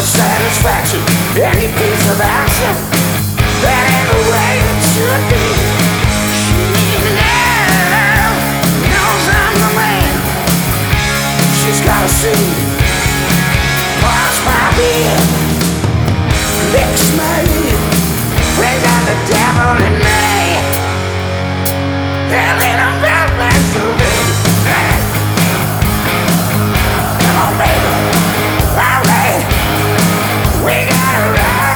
satisfaction, any piece of action, that ain't the way it should be. She needs love, knows I'm the man. She's gotta see, wash my beard, licks my ear, bring down the devil in me. Hell ain't a bad place to be. Come on, baby, alright, we gotta rock.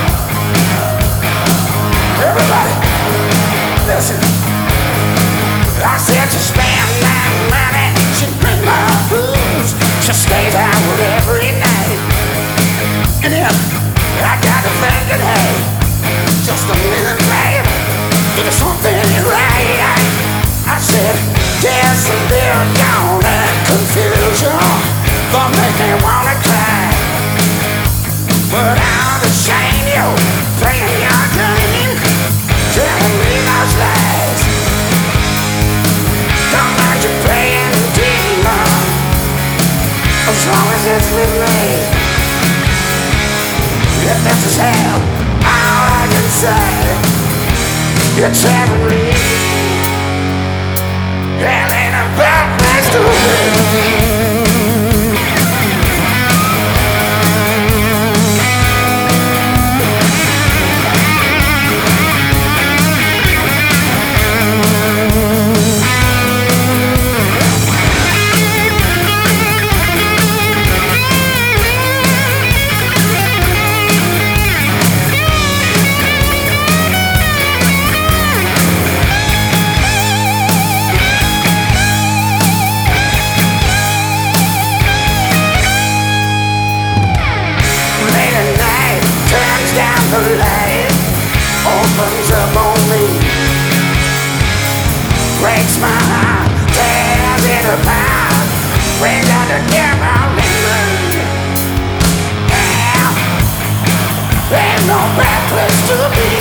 Everybody, listen. I said to spend my money, she bring my booze, she stays out every night. And then I got to thinking, hey, just a minute, babe, there's something ain't right. I said, there's a little down and confusion that make me wanna cry. But I understand you playing your game, telling me those lies. Don't mind you playing the demon, as long as it's with me. If this is hell, all I can say, it's heavenly. Hell ain't a bad place to be. The light opens up on me, breaks my heart, tears it apart, brings out the devil in me. Yeah, ain't no bad place to be.